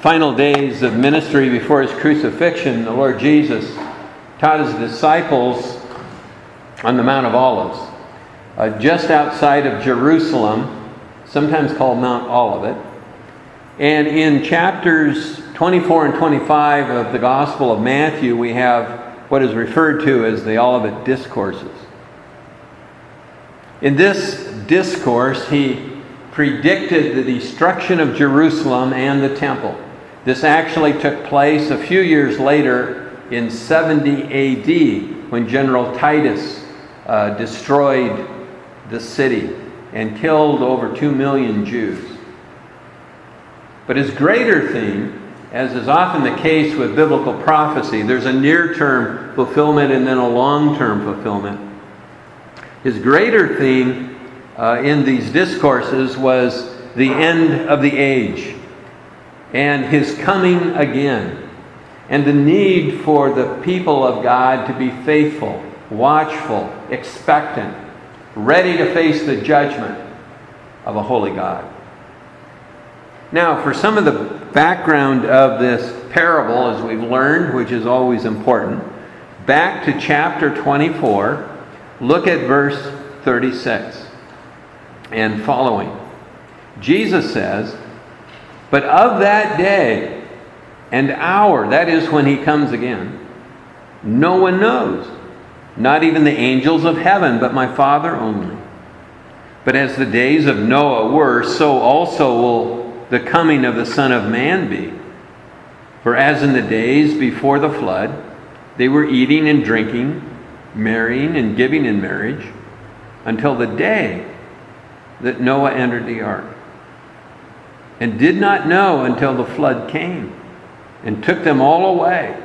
final days of ministry before his crucifixion, the Lord Jesus taught his disciples on the Mount of Olives, just outside of Jerusalem, sometimes called Mount Olivet. And in chapters 24 and 25 of the Gospel of Matthew, we have what is referred to as the Olivet Discourses. In this discourse, he predicted the destruction of Jerusalem and the temple. This actually took place a few years later in 70 AD when General Titus destroyed the city and killed over 2 million Jews. But his greater theme, as is often the case with biblical prophecy, there's a near-term fulfillment and then a long-term fulfillment. His greater theme in these discourses was the end of the age and his coming again, and the need for the people of God to be faithful, watchful, expectant, ready to face the judgment of a holy God. Now, for some of the background of this parable, as we've learned, which is always important, back to chapter 24, look at verse 36 and following. Jesus says, "But of that day and hour," that is when he comes again, "no one knows, not even the angels of heaven, but my Father only. But as the days of Noah were, so also will the coming of the Son of Man be. For as in the days before the flood, they were eating and drinking, marrying and giving in marriage, until the day that Noah entered the ark, and did not know until the flood came and took them all away.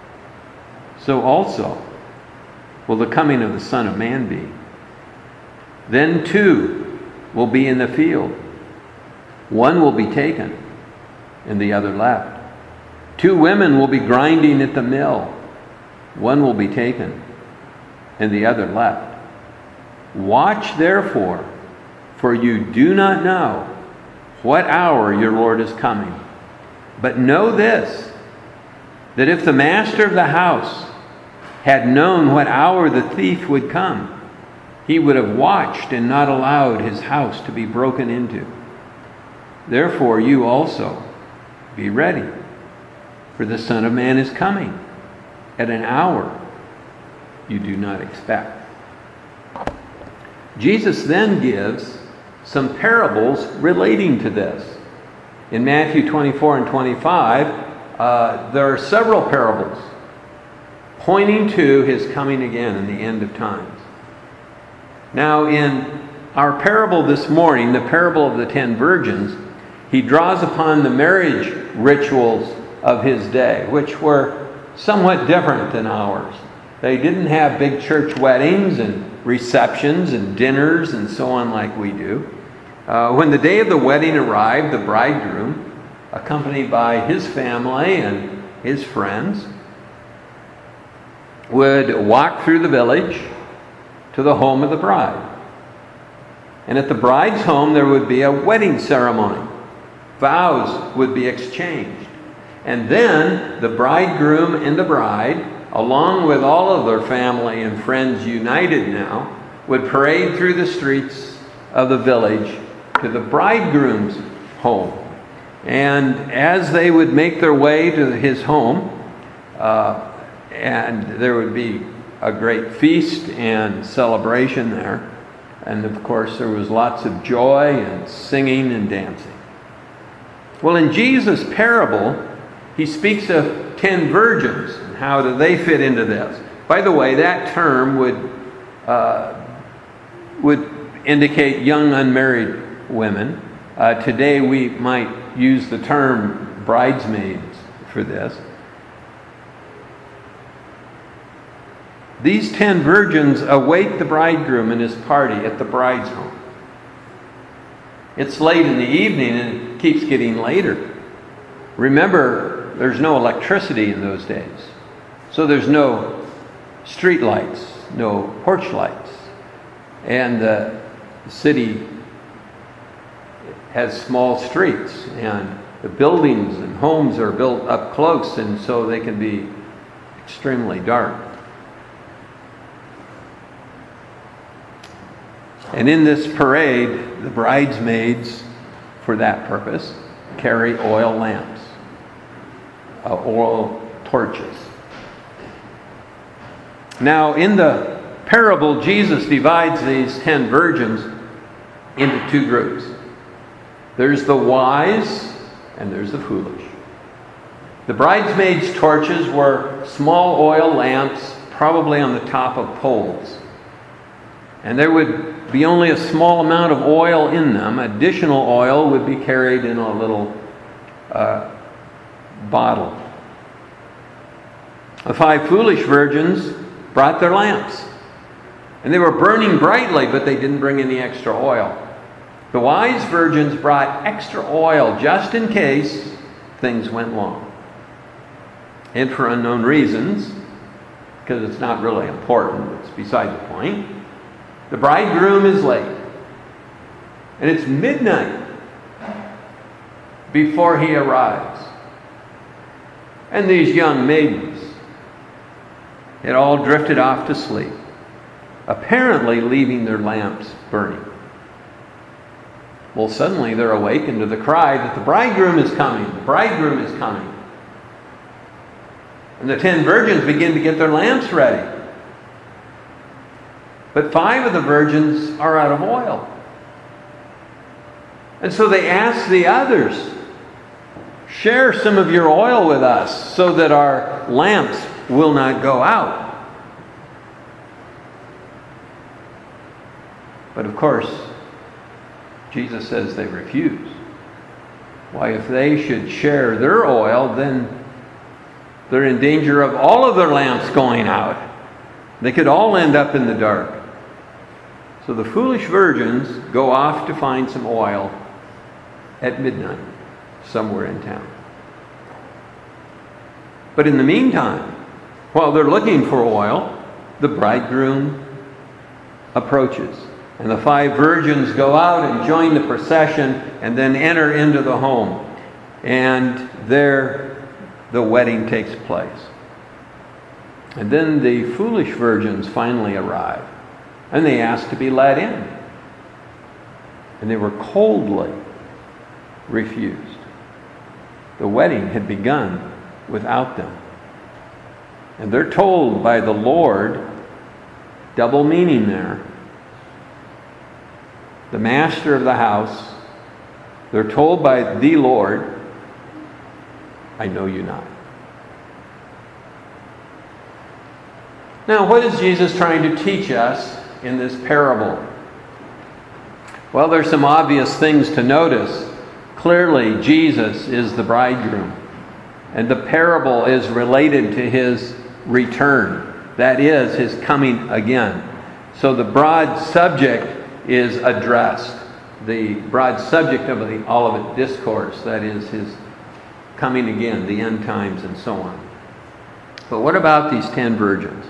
So also will the coming of the Son of Man be. Then two will be in the field. One will be taken and the other left. Two women will be grinding at the mill. One will be taken and the other left. Watch therefore, for you do not know what hour your Lord is coming. But know this, that if the master of the house had known what hour the thief would come, he would have watched and not allowed his house to be broken into. Therefore you also be ready, for the Son of Man is coming at an hour you do not expect." Jesus then gives some parables relating to this. In Matthew 24 and 25, there are several parables pointing to his coming again in the end of times. Now, in our parable this morning, the parable of the 10 virgins, he draws upon the marriage rituals of his day, which were somewhat different than ours. They didn't have big church weddings and receptions and dinners and so on like we do. When the day of the wedding arrived, the bridegroom, accompanied by his family and his friends, would walk through the village to the home of the bride. And at the bride's home there would be a wedding ceremony. Vows would be exchanged. And then the bridegroom and the bride, along with all of their family and friends united now, would parade through the streets of the village to the bridegroom's home. And as they would make their way to his home, and there would be a great feast and celebration there. And of course there was lots of joy and singing and dancing. Well, in Jesus' parable, he speaks of 10 virgins. And how do they fit into this? By the way, that term would indicate young unmarried women. Today we might use the term bridesmaids for this. These 10 virgins await the bridegroom and his party at the bride's home. It's late in the evening and it keeps getting later. Remember, there's no electricity in those days. So there's no street lights, no porch lights. And the city has small streets, and The buildings and homes are built up close, and so they can be extremely dark. And in this parade, the bridesmaids, for that purpose, carry oil lamps, oil torches. Now, in the parable, Jesus divides these 10 virgins into two groups. There's the wise and there's the foolish. The bridesmaids' torches were small oil lamps, probably on the top of poles. And there would be only a small amount of oil in them. Additional oil would be carried in a little bottle. The 5 foolish virgins brought their lamps. And they were burning brightly, but they didn't bring any extra oil. The wise virgins brought extra oil just in case things went wrong. And for unknown reasons, because it's not really important, it's beside the point. The bridegroom is late. And it's midnight before he arrives. And these young maidens had all drifted off to sleep, apparently leaving their lamps burning. Well, suddenly they're awakened to the cry that the bridegroom is coming. The bridegroom is coming. And the 10 virgins begin to get their lamps ready. But 5 of the virgins are out of oil. And so they ask the others, share some of your oil with us so that our lamps will not go out. But of course, Jesus says they refuse. Why, if they should share their oil, then they're in danger of all of their lamps going out. They could all end up in the dark. So the foolish virgins go off to find some oil at midnight somewhere in town. But in the meantime, while they're looking for oil, the bridegroom approaches. And the 5 virgins go out and join the procession and then enter into the home. And there the wedding takes place. And then the foolish virgins finally arrive. And they ask to be let in. And they were coldly refused. The wedding had begun without them. And they're told by the Lord, double meaning there, the master of the house, they're told by the Lord, I know you not. Now, what is Jesus trying to teach us in this parable? Well, there's some obvious things to notice. Clearly, Jesus is the bridegroom. And the parable is related to his return. That is, his coming again. So the broad subject is addressed. The broad subject of the Olivet Discourse, that is his coming again, the end times, and so on. But what about these 10 virgins?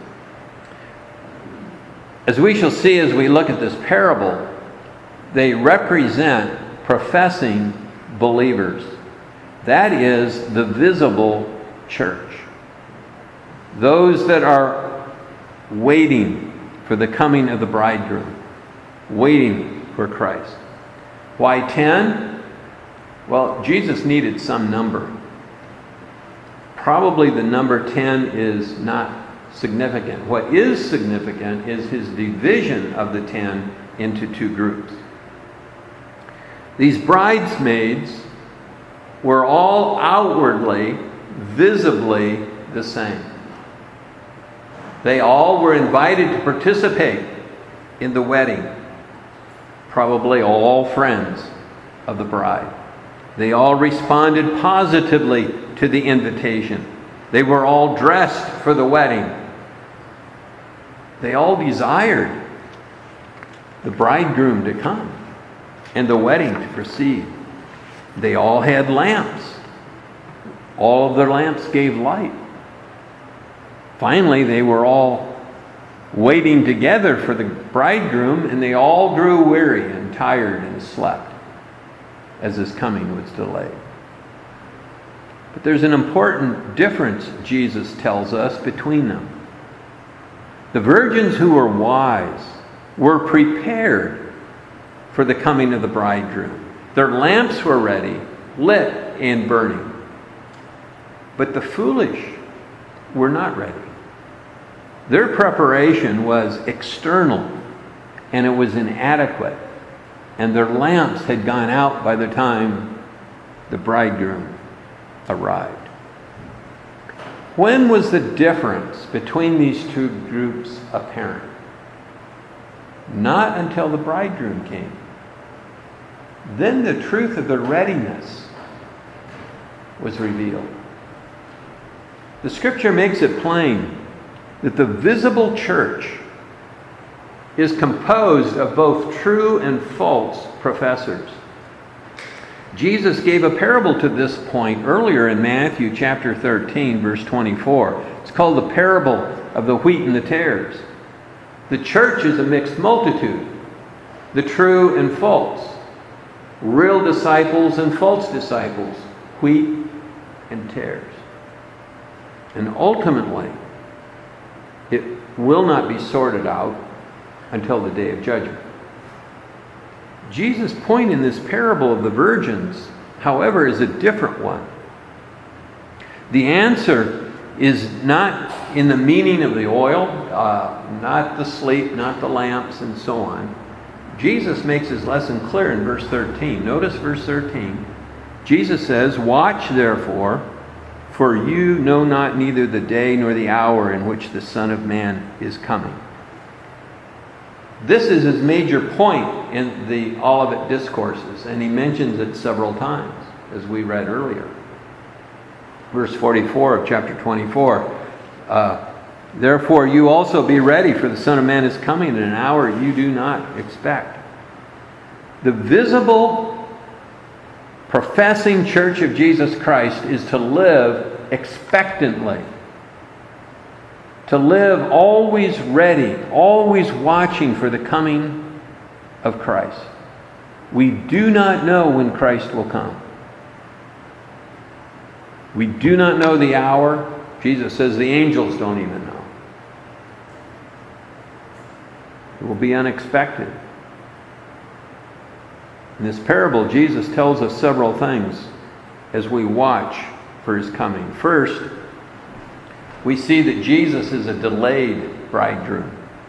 As we shall see as we look at this parable, they represent professing believers. That is the visible church. Those that are waiting for the coming of the bridegroom. Waiting for Christ. Why 10? Well, Jesus needed some number. Probably the number 10 is not significant. What is significant is his division of the 10 into 2 groups. These bridesmaids were all outwardly, visibly the same. They all were invited to participate in the wedding. Probably all friends of the bride. They all responded positively to the invitation. They were all dressed for the wedding. They all desired the bridegroom to come and the wedding to proceed. They all had lamps. All of their lamps gave light. Finally, they were all waiting together for the bridegroom, and they all grew weary and tired and slept as his coming was delayed. But there's an important difference, Jesus tells us, between them. The virgins who were wise were prepared for the coming of the bridegroom. Their lamps were ready, lit and burning. But the foolish were not ready. Their preparation was external, and it was inadequate, and their lamps had gone out by the time the bridegroom arrived. When was the difference between these two groups apparent? Not until the bridegroom came. Then the truth of their readiness was revealed. The scripture makes it plain that the visible church is composed of both true and false professors. Jesus gave a parable to this point earlier in Matthew chapter 13, verse 24. It's called the parable of the wheat and the tares. The church is a mixed multitude, the true and false, real disciples and false disciples, wheat and tares. And ultimately, it will not be sorted out until the day of judgment. Jesus' point in this parable of the virgins, however, is a different one. The answer is not in the meaning of the oil, not the sleep, not the lamps, and so on. Jesus makes his lesson clear in verse 13. Notice verse 13. Jesus says, "Watch therefore, for you know not neither the day nor the hour in which the Son of Man is coming." This is his major point in the Olivet Discourses, and he mentions it several times, as we read earlier. Verse 44 of chapter 24, "Therefore you also be ready, for the Son of Man is coming in an hour you do not expect." The visible, professing church of Jesus Christ is to live expectantly, to live always ready, always watching for the coming of Christ. We do not know when Christ will come. We do not know the hour. Jesus says the angels don't even know. It will be unexpected. In this parable, Jesus tells us several things as we watch for his coming. First, we see that Jesus is a delayed bridegroom.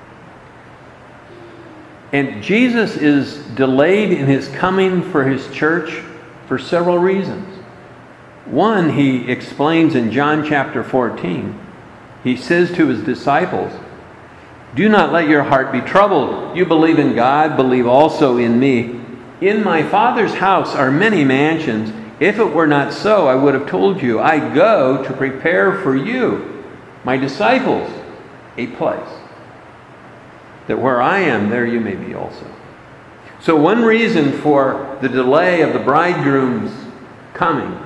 And Jesus is delayed in his coming for his church for several reasons. One, he explains in John chapter 14. He says to his disciples, "Do not let your heart be troubled. You believe in God, believe also in me. In my Father's house are many mansions. If it were not so, I would have told you. I go to prepare for you, my disciples, a place, that where I am, there you may be also." So one reason for the delay of the bridegroom's coming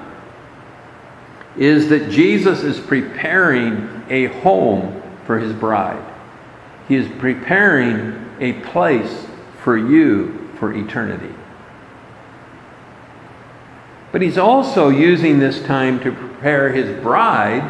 is that Jesus is preparing a home for his bride. He is preparing a place for you for eternity. But he's also using this time to prepare his bride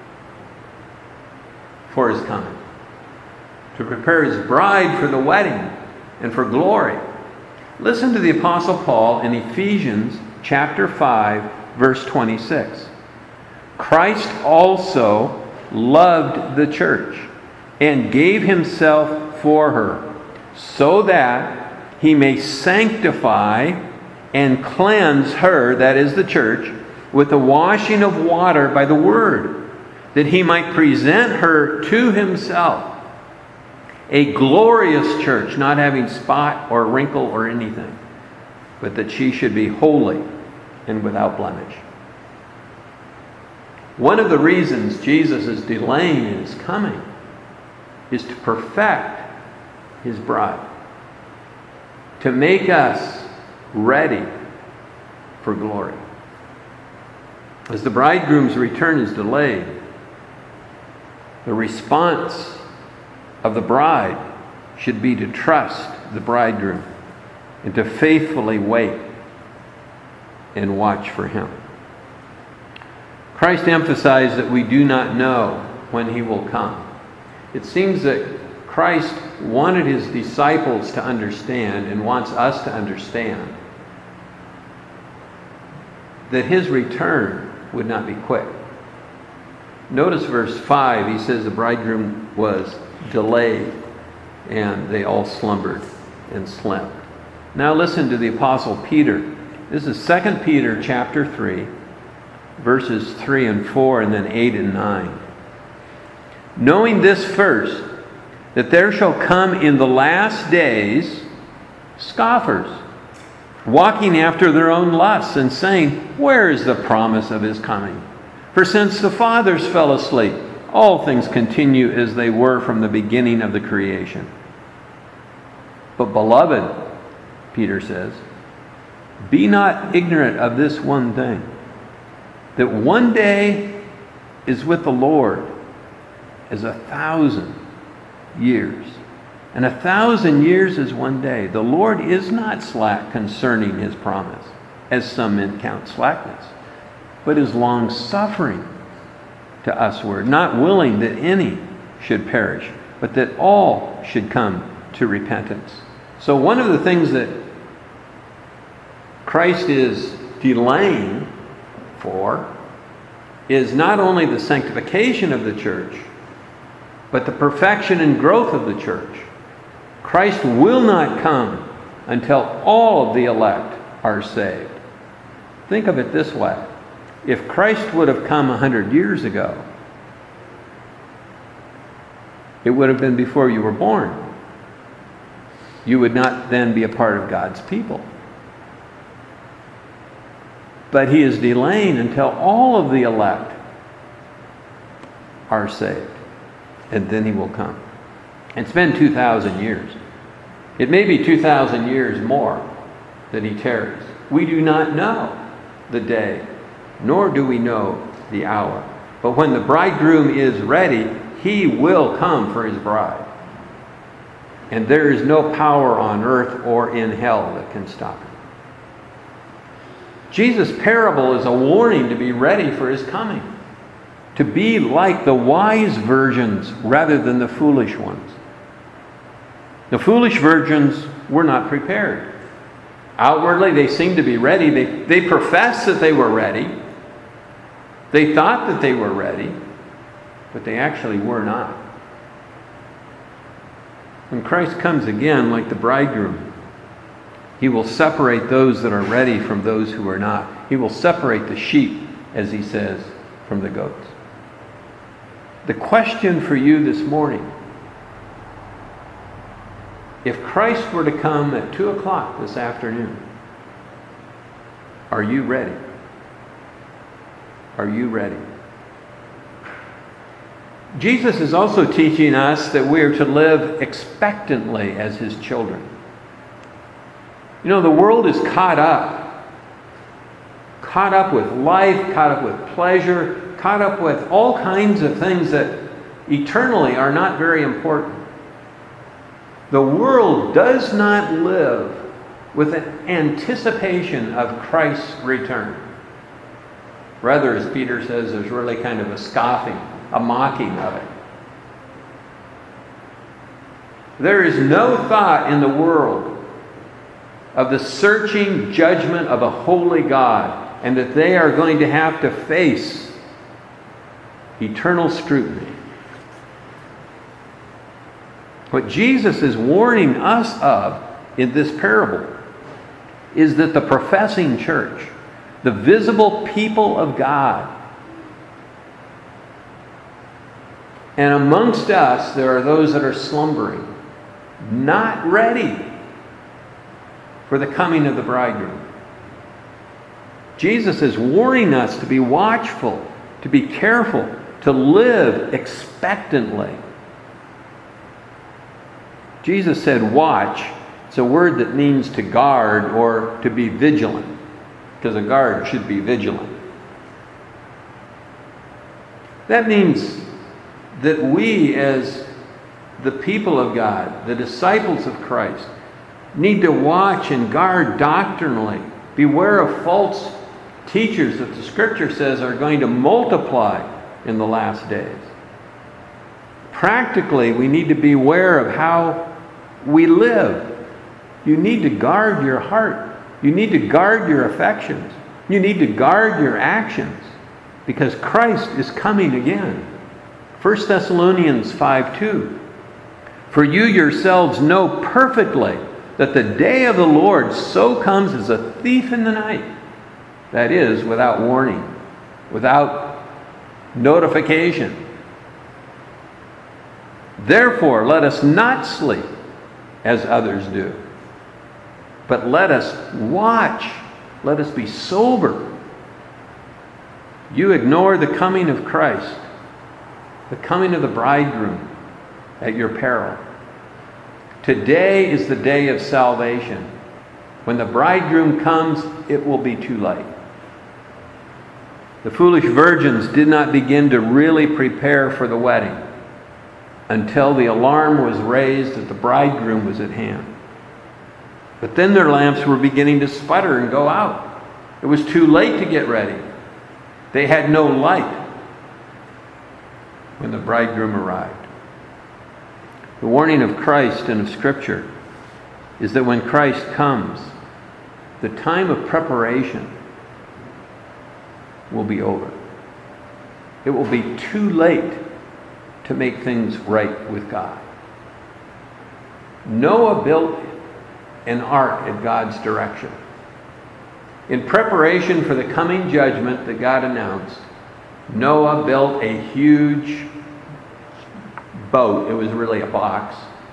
for his coming. To prepare his bride for the wedding and for glory. Listen to the Apostle Paul in Ephesians chapter 5, verse 26. "Christ also loved the church and gave himself for her, so that he may sanctify and cleanse her," that is the church, "with the washing of water by the word, that he might present her to himself, a glorious church, not having spot or wrinkle or anything, but that she should be holy and without blemish." One of the reasons Jesus is delaying in his coming is to perfect his bride, to make us ready for glory. As the bridegroom's return is delayed, the response of the bride should be to trust the bridegroom and to faithfully wait and watch for him. Christ emphasized that we do not know when he will come. It seems that Christ wanted his disciples to understand, and wants us to understand, that his return would not be quick. Notice verse 5, he says the bridegroom was delayed, and they all slumbered and slept. Now listen to the Apostle Peter. This is 2 Peter chapter 3, verses 3 and 4, and then 8 and 9. Knowing this first, that there shall come in the last days scoffers, walking after their own lusts, and saying, where is the promise of his coming? For since the fathers fell asleep, all things continue as they were from the beginning of the creation. But beloved, Peter says, be not ignorant of this one thing, that one day is with the Lord as 1,000 years, and 1,000 years is one day. The Lord is not slack concerning his promise, as some men count slackness, but is long-suffering to usward, not willing that any should perish, but that all should come to repentance. So one of the things that Christ is delaying for is not only the sanctification of the church, but the perfection and growth of the church. Christ will not come until all of the elect are saved. Think of it this way. If Christ would have come 100 years ago, it would have been before you were born. You would not then be a part of God's people. But he is delaying until all of the elect are saved. And then he will come. It's been 2,000 years. It may be 2,000 years more that he tarries. We do not know the day, nor do we know the hour. But when the bridegroom is ready, he will come for his bride. And there is no power on earth or in hell that can stop him. Jesus' parable is a warning to be ready for his coming, to be like the wise virgins rather than the foolish ones. The foolish virgins were not prepared. Outwardly, they seemed to be ready. They professed that they were ready. They thought that they were ready, but they actually were not. When Christ comes again, like the bridegroom, he will separate those that are ready from those who are not. He will separate the sheep, as he says, from the goats. The question for you this morning, if Christ were to come at 2 o'clock this afternoon, are you ready? Are you ready? Jesus is also teaching us that we are to live expectantly as his children. You know, the world is caught up with life, caught up with pleasure, caught up with all kinds of things that eternally are not very important. The world does not live with an anticipation of Christ's return. Rather, as Peter says, there's really kind of a scoffing, a mocking of it. There is no thought in the world of the searching judgment of a holy God, and that they are going to have to face eternal scrutiny. What Jesus is warning us of in this parable is that the professing church, the visible people of God, and amongst us there are those that are slumbering, not ready for the coming of the bridegroom. Jesus is warning us to be watchful, to be careful, to live expectantly. Jesus said watch. It's a word that means to guard or to be vigilant, because a guard should be vigilant. That means that we, as the people of God, the disciples of Christ, need to watch and guard doctrinally. Beware of false teachers that the Scripture says are going to multiply in the last days. Practically, we need to be aware of how we live. You need to guard your heart. You need to guard your affections. You need to guard your actions, because Christ is coming again. 1 Thessalonians 5:2. For you yourselves know perfectly that the day of the Lord so comes as a thief in the night. That is, without warning, without notification. Therefore, let us not sleep as others do, but let us watch. Let us be sober. You ignore the coming of Christ, the coming of the bridegroom, at your peril. Today is the day of salvation. When the bridegroom comes, it will be too late. The foolish virgins did not begin to really prepare for the wedding until the alarm was raised that the bridegroom was at hand. But then their lamps were beginning to sputter and go out. It was too late to get ready. They had no light when the bridegroom arrived. The warning of Christ and of Scripture is that when Christ comes, the time of preparation will be over. It will be too late to make things right with God. Noah built an ark at God's direction. In preparation for the coming judgment that God announced, Noah built a huge boat. It was really a box,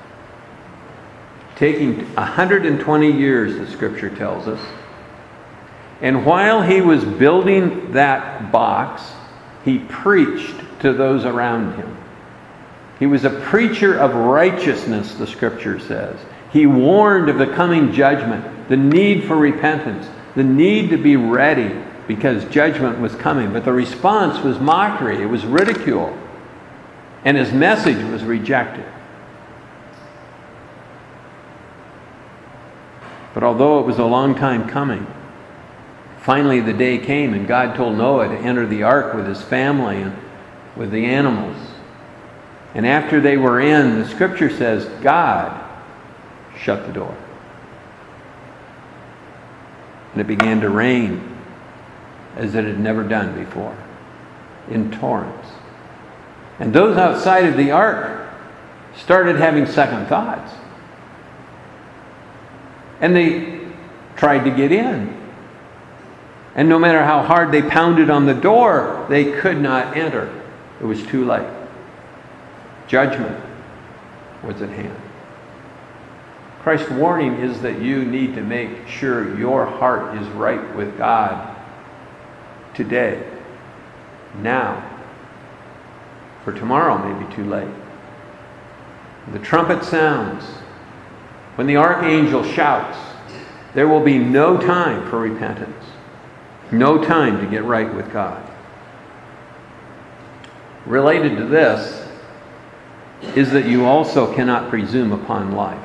taking 120 years, the Scripture tells us. And while he was building that box, he preached to those around him. He was a preacher of righteousness, the Scripture says. He warned of the coming judgment, the need for repentance, the need to be ready because judgment was coming. But the response was mockery, it was ridicule, and his message was rejected. But although it was a long time coming, finally the day came and God told Noah to enter the ark with his family and with the animals. And after they were in, the Scripture says God shut the door. And it began to rain as it had never done before, in torrents. And those outside of the ark started having second thoughts. And they tried to get in. And no matter how hard they pounded on the door, they could not enter. It was too late. Judgment was at hand. Christ's warning is that you need to make sure your heart is right with God today, now. For tomorrow may be too late. The trumpet sounds. When the archangel shouts, there will be no time for repentance. No time to get right with God. Related to this is that you also cannot presume upon life.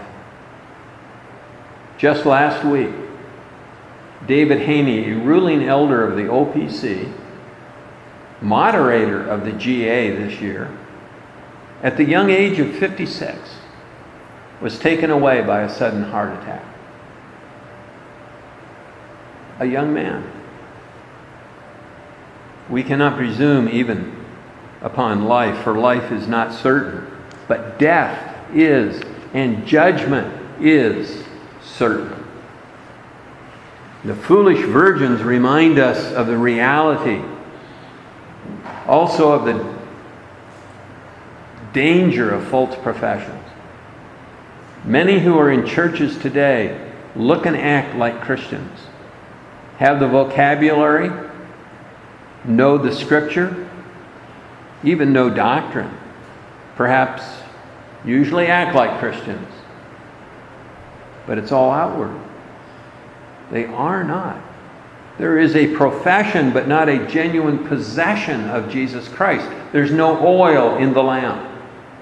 Just last week, David Haney, a ruling elder of the OPC, moderator of the GA this year, at the young age of 56, was taken away by a sudden heart attack. A young man. We cannot presume even upon life, for life is not certain. But death is, and judgment is certain. The foolish virgins remind us of the reality, also of the danger of false professions. Many who are in churches today look and act like Christians, have the vocabulary, know the Scripture, even know doctrine, perhaps usually act like Christians, but it's all outward. They are not. There is a profession, but not a genuine possession of Jesus Christ. There's no oil in the lamp.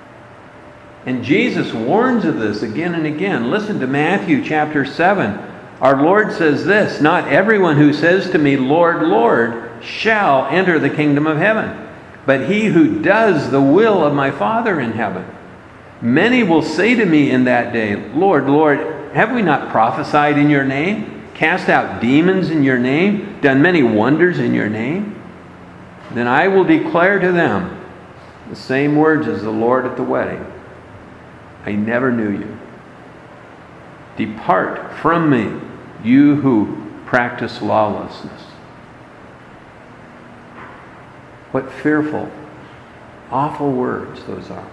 And Jesus warns of this again and again. Listen to Matthew chapter 7, Our Lord says this, "Not everyone who says to me, 'Lord, Lord,' shall enter the kingdom of heaven, but he who does the will of my Father in heaven. Many will say to me in that day, 'Lord, Lord, have we not prophesied in your name, cast out demons in your name, done many wonders in your name?' Then I will declare to them the same words as the Lord at the wedding. I never knew you. Depart from me, you who practice lawlessness." What fearful, awful words those are.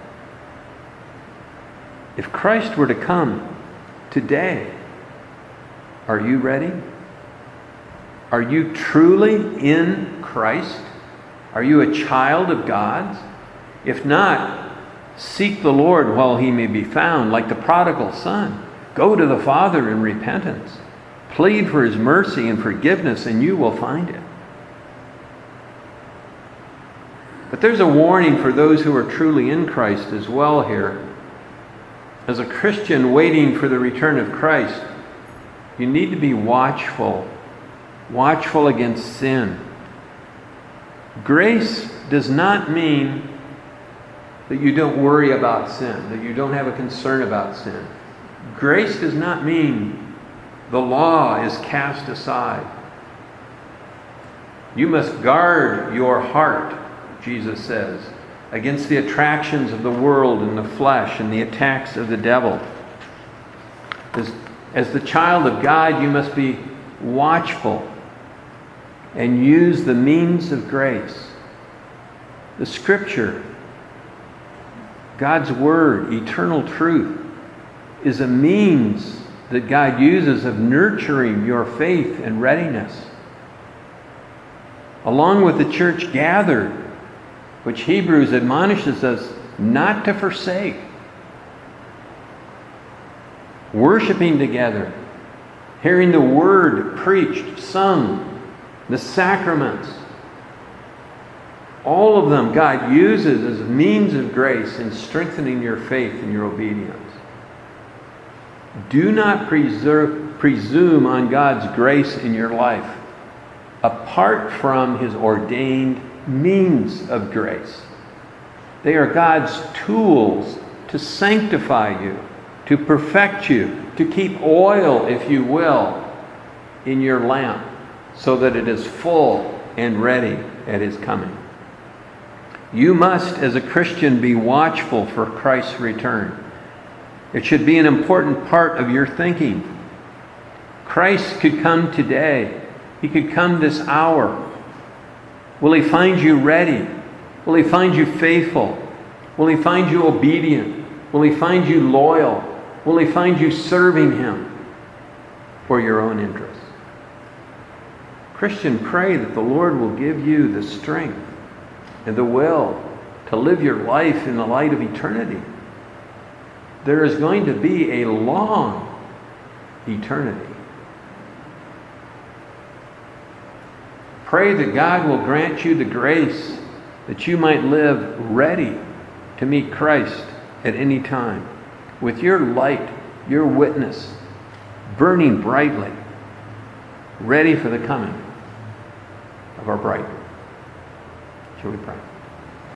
If Christ were to come today, are you ready? Are you truly in Christ? Are you a child of God's? If not, seek the Lord while he may be found, like the prodigal son. Go to the Father in repentance. Plead for his mercy and forgiveness, and you will find it. But there's a warning for those who are truly in Christ as well here. As a Christian waiting for the return of Christ, you need to be watchful against sin. Grace does not mean that you don't worry about sin, that you don't have a concern about sin. Grace does not mean the law is cast aside. You must guard your heart, Jesus says, against the attractions of the world and the flesh and the attacks of the devil. As the child of God, you must be watchful and use the means of grace. The Scripture, God's Word, eternal truth, is a means that God uses of nurturing your faith and readiness. Along with the church gathered, which Hebrews admonishes us not to forsake. Worshiping together, hearing the Word preached, sung, the sacraments. All of them God uses as means of grace in strengthening your faith and your obedience. Do not presume on God's grace in your life apart from his ordained means of grace. They are God's tools to sanctify you, to perfect you, to keep oil, if you will, in your lamp so that it is full and ready at his coming. You must, as a Christian, be watchful for Christ's return. It should be an important part of your thinking. Christ could come today. He could come this hour. Will he find you ready? Will he find you faithful? Will he find you obedient? Will he find you loyal? Will he find you serving him for your own interests? Christian, pray that the Lord will give you the strength and the will to live your life in the light of eternity. There is going to be a long eternity. Pray that God will grant you the grace that you might live ready to meet Christ at any time, with your light, your witness, burning brightly, ready for the coming of our bridegroom. Shall we pray?